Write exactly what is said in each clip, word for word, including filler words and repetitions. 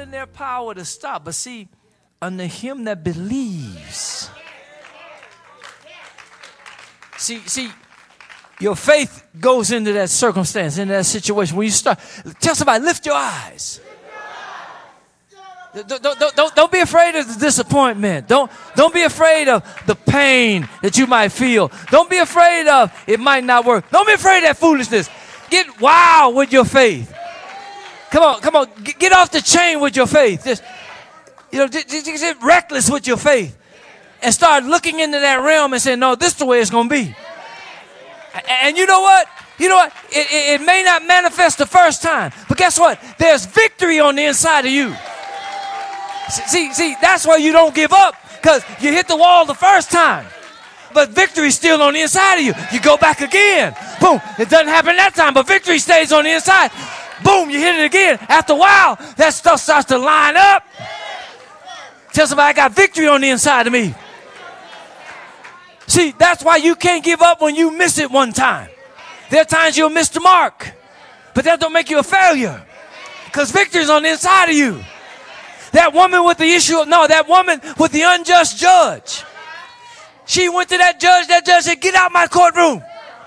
in their power to stop. But see, unto him that believes. See, see, your faith goes into that circumstance, into that situation. When you start, tell somebody, lift your eyes. Don't, don't, don't, don't be afraid of the disappointment. Don't, don't be afraid of the pain that you might feel. Don't be afraid of it might not work. Don't be afraid of that foolishness. Get wild with your faith. Come on, come on. Get, get off the chain with your faith. Just, you know, just, just get reckless with your faith. And start looking into that realm and saying, no, this is the way it's going to be. And you know what? You know what? It, it, it may not manifest the first time. But guess what? There's victory on the inside of you. See, see, that's why you don't give up, because you hit the wall the first time. But victory's still on the inside of you. You go back again. Boom. It doesn't happen that time, but victory stays on the inside. Boom, you hit it again. After a while, that stuff starts to line up. Tell somebody, I got victory on the inside of me. See, that's why you can't give up when you miss it one time. There are times you'll miss the mark, but that don't make you a failure, because victory's on the inside of you. That woman with the issue of, no, that woman with the unjust judge. She went to that judge. That judge said, get out my courtroom.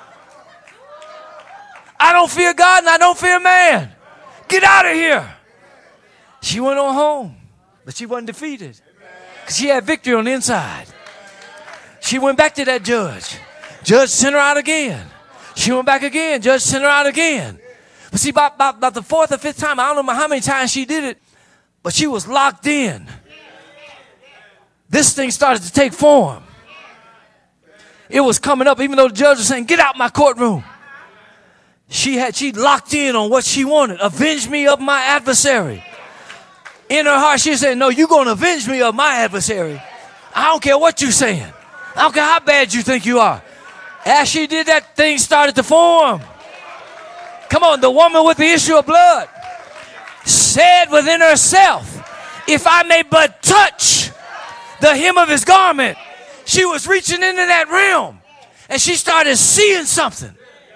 I don't fear God and I don't fear man. Get out of here. She went on home, but she wasn't defeated, because she had victory on the inside. She went back to that judge. Judge sent her out again. She went back again. Judge sent her out again. But see, about, about, about the fourth or fifth time, I don't know how many times she did it, but she was locked in. This thing started to take form. It was coming up, even though the judge was saying, get out my courtroom. She had, she locked in on what she wanted. Avenge me of my adversary. In her heart, she said, no, you're going to avenge me of my adversary. I don't care what you're saying. I don't care how bad you think you are. As she did that, thing started to form. Come on, the woman with the issue of blood said within herself, if I may but touch the hem of his garment. She was reaching into that realm, and she started seeing something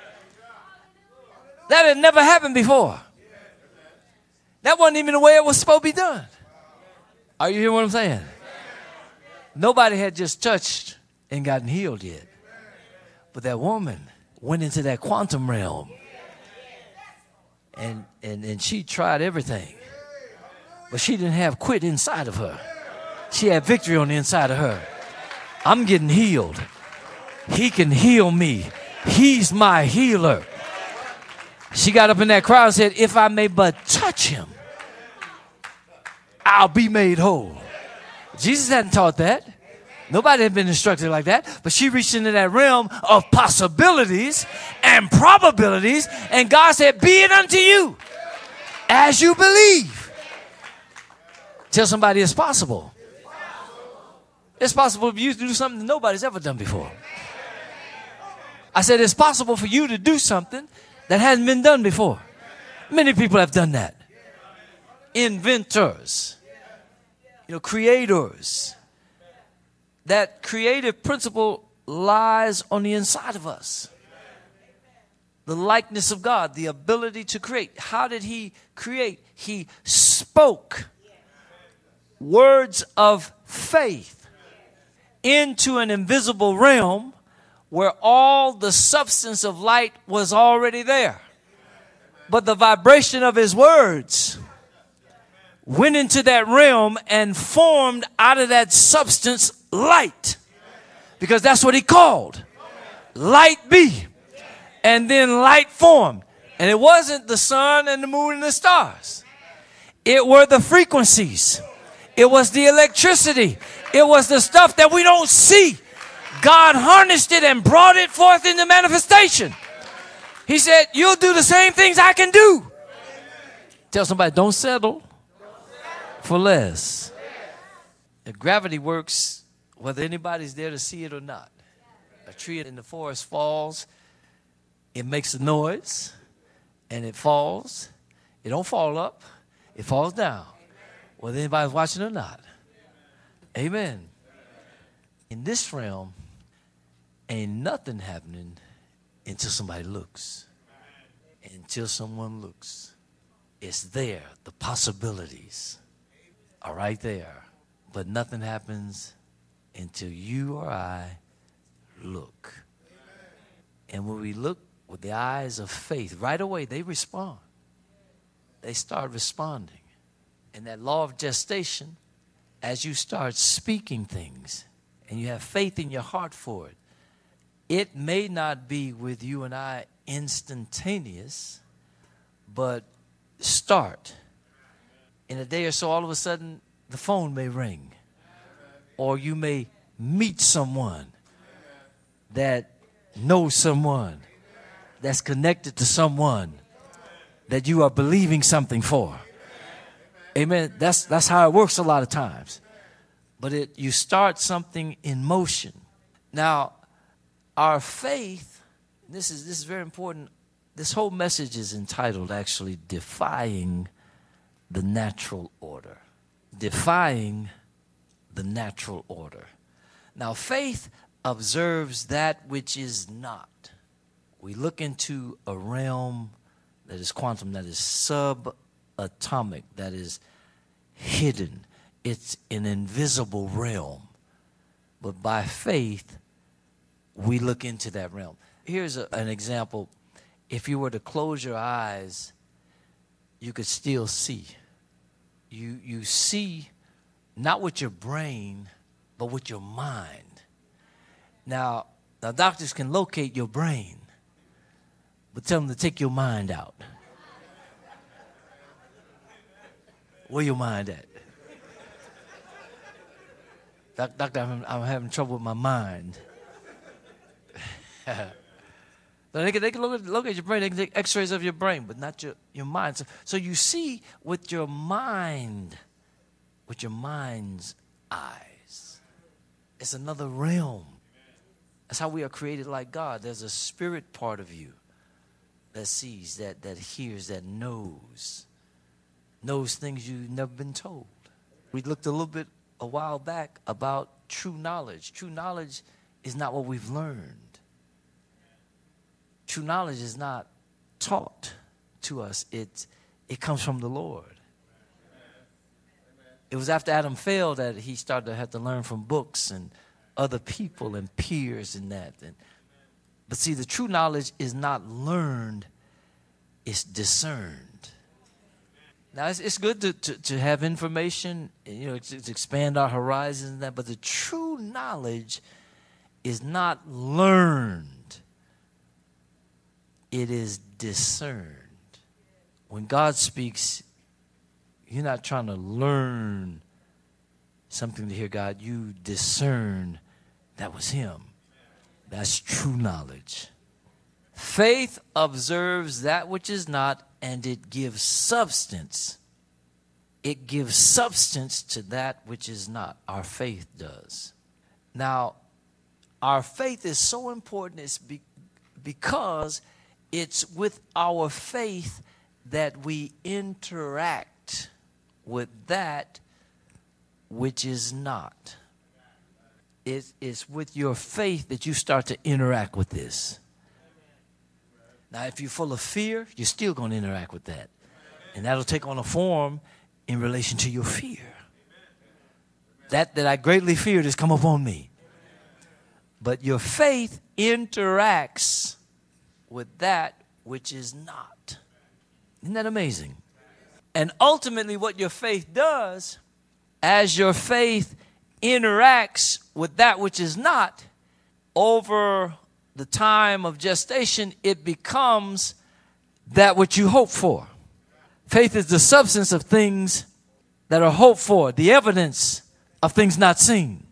that had never happened before. That wasn't even the way it was supposed to be done. Are you hearing what I'm saying? Nobody had just touched and gotten healed yet. But that woman went into that quantum realm, and, and, and she tried everything. But she didn't have quit inside of her. She had victory on the inside of her. I'm getting healed. He can heal me. He's my healer. She got up in that crowd and said, if I may but touch him, I'll be made whole. Jesus hadn't taught that. Nobody had been instructed like that. But she reached into that realm of possibilities and probabilities. And God said, be it unto you as you believe. Tell somebody it's possible. It's possible for you to do something that nobody's ever done before. I said it's possible for you to do something that hasn't been done before. Many people have done that. Inventors, you know, creators. That creative principle lies on the inside of us. The likeness of God, the ability to create. How did he create? He spoke words of faith into an invisible realm where all the substance of light was already there. But the vibration of his words went into that realm and formed out of that substance light. Because that's what he called. Light be. And then light formed. And it wasn't the sun and the moon and the stars. It were the frequencies. It was the electricity. It was the stuff that we don't see. God harnessed it and brought it forth into manifestation. He said, you'll do the same things I can do. Tell somebody, don't settle for less. If gravity works whether anybody's there to see it or not. A tree in the forest falls, it makes a noise, and it falls. It don't fall up, it falls down, whether anybody's watching or not. Amen. In this realm, ain't nothing happening until somebody looks. Until someone looks. It's there, the possibilities. are right there. But nothing happens until you or I look. And when we look with the eyes of faith, right away they respond. They start responding. And that law of gestation, as you start speaking things and you have faith in your heart for it, it may not be with you and I instantaneous, but start. In a day or so, all of a sudden, the phone may ring. Or you may meet someone that knows someone that's connected to someone that you are believing something for. Amen. That's that's how it works a lot of times. But it you start something in motion. Now, our faith, this is this is very important. This whole message is entitled actually Defying the Natural Order. Defying the natural order. Now, faith observes that which is not. We look into a realm that is quantum, that is subatomic, that is hidden. It's an invisible realm. But by faith, we look into that realm. Here's a, an example. If you were to close your eyes, you could still see. You, you see not with your brain, but with your mind. Now, the doctors can locate your brain, but tell them to take your mind out. Where your mind at? Doc, doctor, I'm, I'm having trouble with my mind. They can, they can look, at, look at your brain. They can take x-rays of your brain, but not your, your mind. So, so you see with your mind, with your mind's eyes. It's another realm. That's how we are created like God. There's a spirit part of you that sees, that, that hears, that knows. Knows things you've never been told. We looked a little bit a while back about true knowledge. True knowledge is not what we've learned. True knowledge is not taught to us. It, it comes from the Lord. It was after Adam fell that he started to have to learn from books and other people and peers and that. And, but see, the true knowledge is not learned, it's discerned. Now, it's, it's good to, to, to have information, you know, to, to expand our horizons and that, but the true knowledge is not learned. It is discerned. When God speaks, you're not trying to learn something to hear God. You discern that was him. That's true knowledge. Faith observes that which is not, and it gives substance. It gives substance to that which is not. Our faith does. Now, our faith is so important it's be, because it's with our faith that we interact with that which is not. It's, it's with your faith that you start to interact with this. Now, if you're full of fear, you're still going to interact with that. And that'll take on a form in relation to your fear. That that I greatly feared has come upon me. But your faith interacts with that which is not. Isn't that amazing? And ultimately what your faith does, as your faith interacts with that which is not, over the time of gestation, it becomes that which you hope for. Faith is the substance of things that are hoped for, the evidence of things not seen.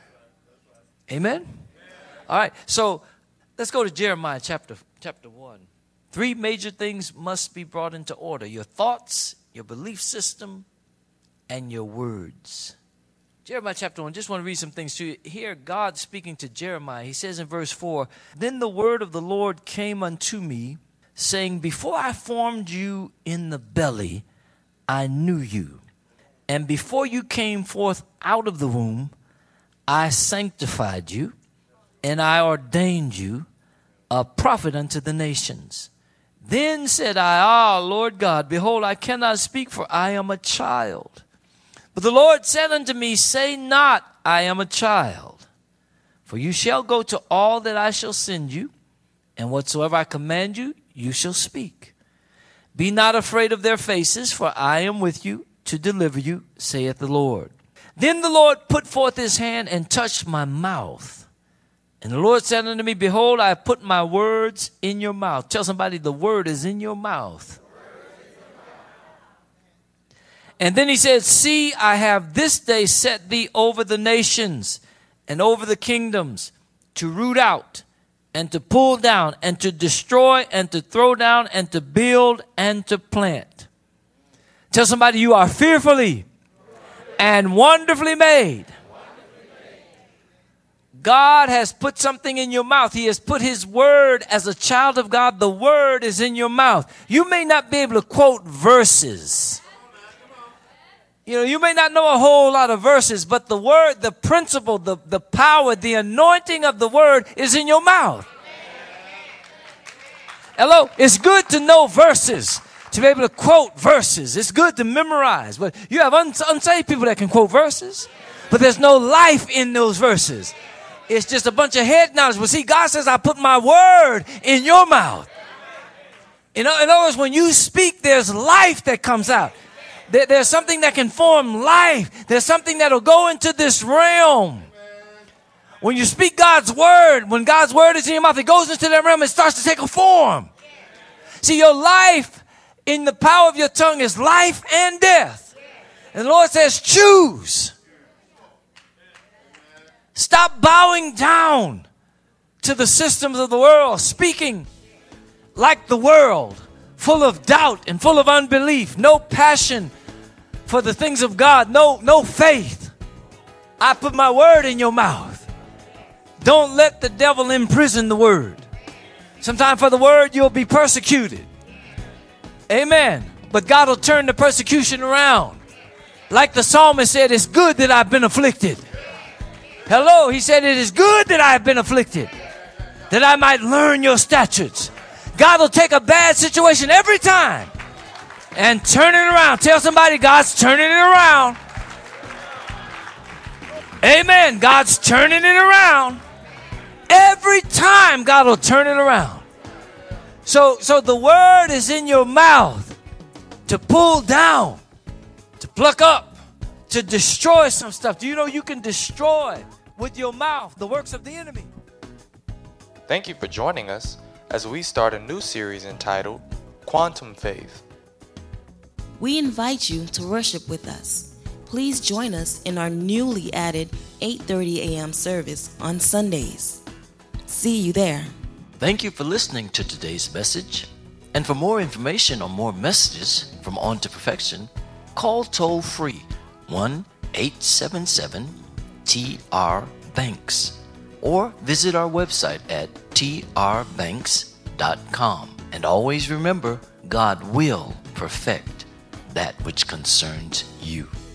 Amen? All right, so let's go to Jeremiah chapter, chapter one. Three major things must be brought into order: your thoughts, your belief system, and your words. Jeremiah chapter one, just want to read some things to you. Here, God speaking to Jeremiah, he says in verse four, "Then the word of the Lord came unto me, saying, Before I formed you in the belly, I knew you. And before you came forth out of the womb, I sanctified you, and I ordained you a prophet unto the nations. Then said I, Ah, Lord God, behold, I cannot speak, for I am a child. But the Lord said unto me, say not, I am a child. For you shall go to all that I shall send you, and whatsoever I command you, you shall speak. Be not afraid of their faces, for I am with you to deliver you, saith the Lord. Then the Lord put forth his hand and touched my mouth. And the Lord said unto me, behold, I have put my words in your mouth. Tell somebody, the word is in your mouth. And then he said, see, I have this day set thee over the nations and over the kingdoms, to root out and to pull down and to destroy and to throw down and to build and to plant. Tell somebody, you are fearfully and wonderfully made. God has put something in your mouth. He has put his word. As a child of God, the word is in your mouth. You may not be able to quote verses. You know, you may not know a whole lot of verses, but the word, the principle, the, the power, the anointing of the word is in your mouth. Hello? It's good to know verses, to be able to quote verses. It's good to memorize. But you have uns- unsaved people that can quote verses, but there's no life in those verses. It's just a bunch of head knowledge. But see, God says, I put my word in your mouth. In, in other words, when you speak, there's life that comes out. There, there's something that can form life. There's something that'll go into this realm. When you speak God's word, when God's word is in your mouth, it goes into that realm and starts to take a form. See, your life in the power of your tongue is life and death. And the Lord says, choose. Stop bowing down to the systems of the world, speaking like the world, full of doubt and full of unbelief, no passion for the things of God, no, no faith. I put my word in your mouth. Don't let the devil imprison the word. Sometimes for the word, you'll be persecuted. Amen. But God will turn the persecution around. Like the psalmist said, it's good that I've been afflicted. Hello, he said, it is good that I have been afflicted, that I might learn your statutes. God will take a bad situation every time and turn it around. Tell somebody, God's turning it around. Amen. God's turning it around. Every time God will turn it around. So, so the word is in your mouth to pull down, to pluck up, to destroy some stuff. Do you know you can destroy with your mouth the works of the enemy? Thank you for joining us as we start a new series entitled Quantum Faith. We invite you to worship with us. Please join us in our newly added eight thirty a.m. service on Sundays. See you there. Thank you for listening to today's message. And for more information or more messages from On to Perfection, call toll free one eight seven seven T R Banks or visit our website at T R banks dot com. And always remember, God will perfect that which concerns you.